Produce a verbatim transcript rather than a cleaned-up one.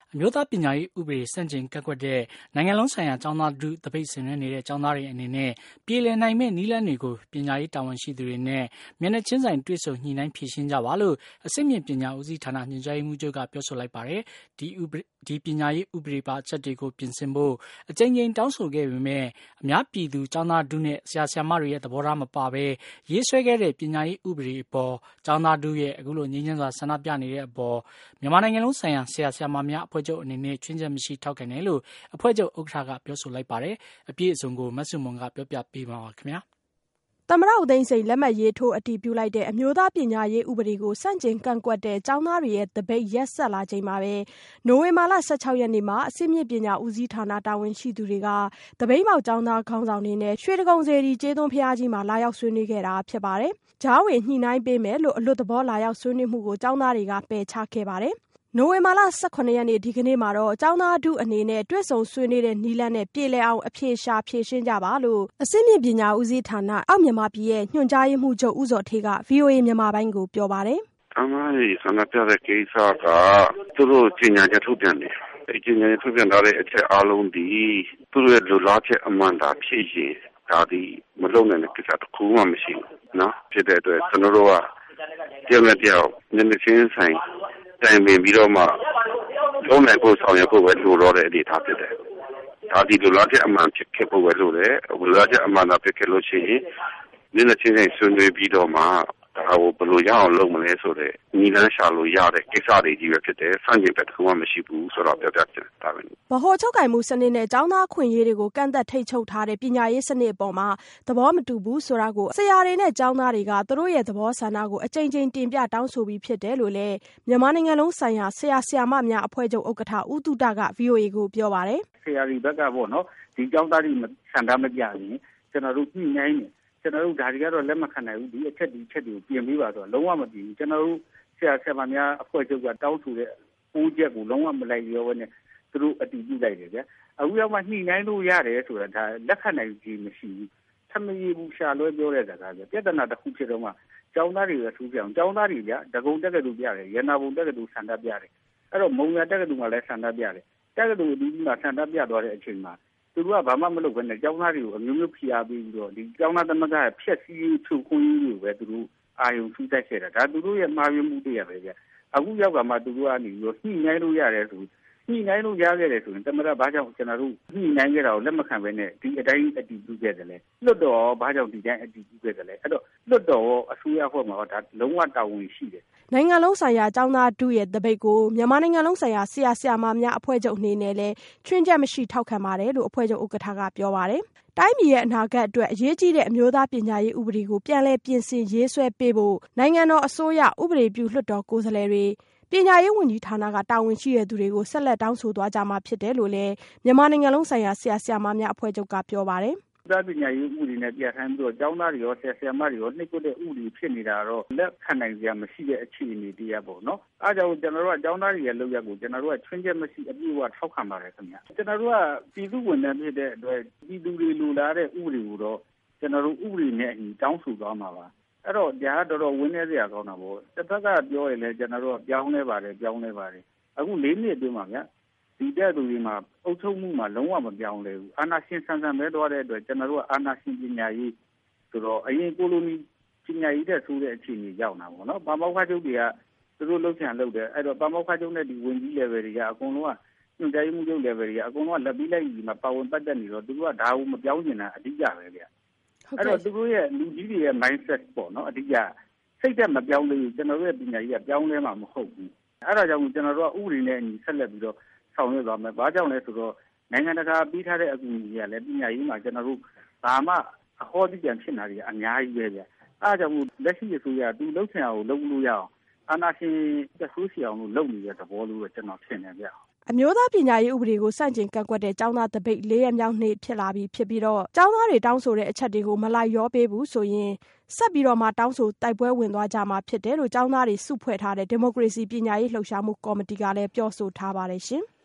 အမျိုးသားပညာရေးဥပဒေစန့်ကျင်ကန့်ကွက်တဲ့နိုင်ငံလုံးဆိုင်ရာကျောင်းသားထုသပိတ်ဆင်နွှဲနေတဲ့ကျောင်းသားတွေအနေနဲ့ပြေလည်နိုင်မဲ့နည်းလမ်းတွေကိုပညာရေးတာဝန်ရှိသူတွေနဲ့မျက်နှာချင်းဆိုင်တွေ့ဆုံညှိနှိုင်းဖြေရှင်းကြပါလို့အစစ်မြင့်ပညာဦးစီးဌာနညွှန်ကြားရေးမှူးချုပ်ကပြောဆိုလိုက်ပါတယ်။ဒီဥပဒေဒီပညာရေးဥပဒေပါအချက်တွေကိုပြင်ဆင်ဖို့အကြိမ်ကြိမ်တောင်းဆိုခဲ့ပေမဲ့အများပြည်သူကျောင်းသားထုနဲ့ဆရာဆရာမတွေရဲ့သဘောထားမပါဘဲရေးဆွဲခဲ့တဲ့ပညာရေးဥပဒေအပေါ်ကျောင်းသားထုရဲ့အခုလိုငြင်းချမ်းစွာဆန္ဒပြနေတဲ့အပေါ်မြန်မာနိုင်ငံလုံးဆိုင်ရာဆရာဆရာမများအဖွဲ့ချုပ်အနေနဲ့ချွင်းချက်မရှိထောက်ခံတယ်လို့အဖွဲ့ချုပ်ဥက္ကဋ္ဌကပြောဆိုလိုက်ပါတယ်။အပြည့်အစုံကိုမဆုမွန်ကပြောပြပေးပါပါခင်ဗျာ။သမ္မတဦးသိန်းစိန်လက်မှတ်ရေးထိုးအတည်ပြုလိုက်တဲ့အမျိုးသားပညာရေးဥပဒေကိုဆန့်ကျင်ကန့်ကွက်တဲ့ကျောင်းသားတွေရဲ့တပိတ်ရက်ဆက်လာချိန်မှာပဲနိုဝင်ဘာလ၁၆ရက်နေ့မှာအစစ်မြင့်ပညာဦးစီးဌာနတာဝန်ရှိသူတွေကတပိတ်မောက်ကျောင်းသားခေါင်းဆောင်တွေနဲ့ရွှေတကုံစေတီကျေးသွန်းဘုရားကြီးမှာလာရောက်ဆွေးနွေးခဲ့တာဖြစ်ပါတယ်။ကြားဝင်ညှိနှိုင်းပေးမယ်လို့အလွတ်သဘောလာရောက်ဆွေးနွေးမှုကိုကျောင်းသားတွေကပယ်ချခဲ့ပါတယ်။နိုဝင်ဘာလ၁၇ရက်နေ့ဒီကနေ့မှာတော့ကျောင်းသားထုအနေနဲ့တွေ့ဆုံဆွေးနွေးတဲ့နည်းလမ်းနဲ့ပြေလည်အောင်အဖြေရှာဖြေရှင်းကြပါလို့အစစ်မြင့်ပညာဦးစီးဌာနအောက်မြန်မာပြည်ရဲ့ညွှန်ကြားရေးမှူးချုပ်ဦးဇော်ဌေးက ဗွီအိုအေမြန်မာပိုင်းကိုပြောပါတယ်။“ကျောင်းသားတွေဆန္ဒပြတဲ့ကိစ္စကသူတို့ကြေညာချက်ထုတ်ပြန်တယ်။အဲဒီကြေညာချက်ထုတ်ပြန်ထားတဲ့အချက်အားလုံးသည်သူတို့ရဲ့လိုလားချက်အမှန်သာဖြစ်ရင်ဒါသည်မလုပ်နိုင်တဲ့ကိစ္စတစ်ခုမှမရှိဘူးနော်။ဖြစ်တဲ့အတွက်ကျွန်တော်တို့ကတယောက်နဲ့တယောက်မျက်နှာချင်းဆိုင်တိုင်ပင်ပြီးတော့မှလုံးနိုင်ဖို့ဆောင်ရွက်ဖို့ပဲလိုတော့တဲ့အနေအထားဖြစ်တယ်။ဒါဒီလိုလားချက်အမှန်ဖြစ်ခဲ့ဖို့ပဲလိုတယ်။လိုလားချက်အမှန်သာဖြစ်ခဲ့လို့ရှိရင်မျက်နှာချင်းဆိုင်ဆွေးနွေးပြီးတော့မှဒါကိုဘယ်လိုရအောင်လုပ်မလဲဆိုတဲ့ညီလန်းရှာလို့ရတဲ့ကိစ္စတွေကြီးပဲဖြစ်တယ်။စန့်ကျင်ဘက်တစ်ခုမှမရှိဘူးဆိုတော့ပြောပြချင်တာပဲ။ဗဟိုချုပ်ကိုင်မှုစနစ်နဲ့ကျောင်းသားခွင့်ရေးတွေကိုကန့်သက်ထိတ်ချုပ်ထားတဲ့ပညာရေးစနစ်အပေါ်မှာသဘောမတူဘူးဆိုတာကိုဆရာတွေနဲ့ကျောင်းသားတွေကသူတို့ရဲ့သဘောဆန္ဒကိုအကြိမ်ကြိမ်တင်ပြတောင်းဆိုပြီးဖြစ်တယ်လို့လည်းမြန်မာနိုင်ငံလုံးဆိုင်ရာဆရာဆရာမများအဖွဲ့ချုပ်ဥက္ကဋ္ဌဦးတုဒက ဗွီအိုအေကိုပြောပါတယ်။ဆရာတွေဘက်ကပေါ့နော်ဒီကျောင်းသားတွေဆန္ဒမပြရင်ကျွန်တော်တို့ညှိနှိုင်းနေကျွန်တော်တို့ဒါတွေကတော့လက်မခံနိုင်ဘူးဒီအချက်ဒီအချက်တွေကိုပြင်ပေးပါဆိုတော့လုံးဝမပြင်ဘူးကျွန်တော်တို့ဆရာဆရာမများအဖွဲ့ချုပ်ကတောင်းဆိုတဲ့ပိုးချက်ကိုလုံးဝမလိုက်ရောဘဲနဲ့သူတို့အတည်ပြုလိုက်တယ်ဗျအခုရောက်မှညှိနှိုင်းလို့ရတယ်ဆိုတာဒါလက်ခံနိုင်ခြင်းမရှိဘူးထမရဘူးရှာလွဲပြောတဲ့စကားပြပြဿနာတစ်ခုဖြစ်တော့မှကျောင်းသားတွေရထူးပြောင်းကျောင်းသားတွေဗျဒဂုံတက်ကတူပြတယ်ရနာဘုံတက်ကတူဆန္ဒပြတယ်အဲ့တော့မုံရတက်ကတူကလည်းဆန္ဒပြတယ်တက်ကတူအတူတူကဆန္ဒပြသွားတဲ့အချိန်မှာသူတို့ကဘာမှမလုပ်ဘဲနဲ့ကျောင်းသားတွေကိုအမျိုးမျိုးဖိအားပေးပြီးတော့ဒီကျောင်းသားသမဂ္ဂရဲ့ဖျက်ဆီးရေးချုပ်ခွင့်ရေးကိုပဲသူတို့အာရုံစူးစိုက်ခဲ့တာဒါသူတို့ရဲ့မှားယွင်းမှုတရားပဲဗျအခုရောက်ကမှသူတို့ကနေပြီးတော့ညှိနှိုင်းလို့ရတယ်ဆိုညှိနှိုင်းလို့ရခဲ့တယ်ဆိုရင်တမရဘာကြောင့်ကျွန်တော်တို့ညှိနှိုင်းခဲ့တာကိုလက်မခံဘဲနဲ့ဒီအတိုင်းအတည်ပြုခဲ့တယ်လေလွတ်တော်ဘာကြောင့်ဒီတိုင်းအတည်ပြုခဲ့တယ်လဲအဲ့တော့လွတ်တော်အစိုးရအဖွဲ့မှာဒါလုံးဝတာဝန်ရှိတယ်နိုင်ငံလုံးဆိုင်ရာကျောင်းသားထုရဲ့တပိတ်ကိုမြန်မာနိုင်ငံလုံးဆိုင်ရာဆရာဆရာမများအဖွဲ့ချုပ်အနေနဲ့လည်းချွင်းချက်မရှိထောက်ခံပါတယ်လို့အဖွဲ့ချုပ်ဥက္ကဋ္ဌကပြောပါတယ်။တိုင်းပြည်ရဲ့အနာဂတ်အတွက်အရေးကြီးတဲ့အမျိုးသားပညာရေးဥပဒေကိုပြန်လည်ပြင်ဆင်ရေးဆွဲပေးဖို့နိုင်ငံတော်အစိုးရဥပဒေပြုလွှတ်တော်ကိုယ်စားလှယ်တွေပညာရေးဝန်ကြီးဌာနကတာဝန်ရှိတဲ့သူတွေကိုဆက်လက်တောင်းဆိုသွားကြမှာဖြစ်တယ်လို့လည်းမြန်မာနိုင်ငံလုံးဆိုင်ရာဆရာဆရာမများအဖွဲ့ချုပ်ကပြောပါတယ်။သားပညာရေးဥပဒေနဲ့ပြဋ္ဌာန်းပြီးတော့ကျောင်းသားတွေရောဆရာဆရာမတွေရောနှိပ်ကွပ်တဲ့ဥပဒေဖြစ်နေတာတော့လက်ခံနိုင်စရာမရှိတဲ့အခြေအနေတရားပေါ့နော်။အားကြောင့်ကျွန်တော်တို့ကကျောင်းသားတွေရဲ့လုပ်ရက်ကိုကျွန်တော်တို့ကချွင်းချက်မရှိအပြည့်အဝထောက်ခံပါတယ်ခင်ဗျာ။ကျွန်တော်တို့ကပြည်သူ့ဝန်ထမ်းဖြစ်တဲ့အတွက်ပြည်သူတွေလူလာတဲ့ဥပဒေကိုတော့ကျွန်တော်တို့ဥပဒေနဲ့အညီတောင်းဆိုသွားမှာပါ။အဲ့တော့ဒါကတော်တော်ဝင်းနေစရာကောင်းတာပေါ့။တစ်ဖက်ကပြောရင်လည်းကျွန်တော်တို့ကပြောင်းလဲပါတယ်ပြောင်းလဲပါတယ်။အခုလေးနှစ်အတွင်းမှာဗျာဒီတဲ့သူတွေမှာအုပ်ချုပ်မှုမှာလုံးဝမပြောင်းလဲဘူးအာဏာရှင်ဆန်ဆန်ပဲသွားတဲ့အတွက်ကျွန်တော်တို့ကအာဏာရှင်ပညာရေးဆိုတော့အရင်ကိုလိုနီပညာရေးတဲ့ဆိုတဲ့အခြေအနေရောက်တာပေါ့နော်ပါမောက္ခချုပ်တွေကသူတို့လှုပ်ချင်လှုပ်တယ်အဲ့တော့ပါမောက္ခချုပ်နဲ့ဒီဝင်ကြီး level တွေကအကုန်လုံးကညွှန်ကြားမှုချုပ် level တွေကအကုန်လုံးကလက်ပြီးလိုက်ဒီမှာပါဝင်ပတ်သက်နေတော့သူတို့ကဒါကိုမပြောင်းကျင်တာအဓိကပဲဗျအဲ့တော့သူတို့ရဲ့လူကြီးတွေရဲ့ mindset ပေါ့နော်အဓိကစိတ်သက်မပြောင်းလို့ကျွန်တော်တို့ရဲ့ပညာရေးကပြောင်းလဲမှာမဟုတ်ဘူးအဲ့ဒါကြောင့်ကျွန်တော်တို့ကဥပဒေနဲ့အညီဆက်လက်ပြီးတော့ဆောင်ရွက်သွားမယ်။ဘာကြောင့်လဲဆိုတော့နိုင်ငံတကာပြီးထားတဲ့အကူအညီတွေကလည်းပညာရေးမှာကျွန်တော်တို့ဘာမှအဟောတိကျန်ဖြစ်နေတာတွေအများကြီးပဲဗျ။အဲဒါကြောင့်လက်ရှိအစိုးရသူလှုပ်ချင်အောင်လုပ်လို့ရအောင်အာဏာရှင်သက်ဆိုးစီအောင်လို့လုပ်နေတဲ့သဘောလို့ကျွန်တော်ထင်တယ်ဗျ။အမျိုးသားပညာရေးဥပဒေကိုစန့်ကျင်ကန့်ကွက်တဲ့ကျောင်းသားတပိတ်လေးရက်မြောက်နေ့ဖြစ်လာပြီဖြစ်ပြီးတော့ကျောင်းသားတွေတောင်းဆိုတဲ့အချက်တွေကိုမလိုက်ရောပေးဘူးဆိုရင်ဆက်ပြီးတော့မှတောင်းဆိုတိုက်ပွဲဝင်သွားကြမှာဖြစ်တယ်လို့ကျောင်းသားတွေစုဖွဲ့ထားတဲ့ဒီမိုကရေစီပညာရေးလှုပ်ရှားမှုကော်မတီကလည်းပြောဆိုထားပါတယ်ရှင်။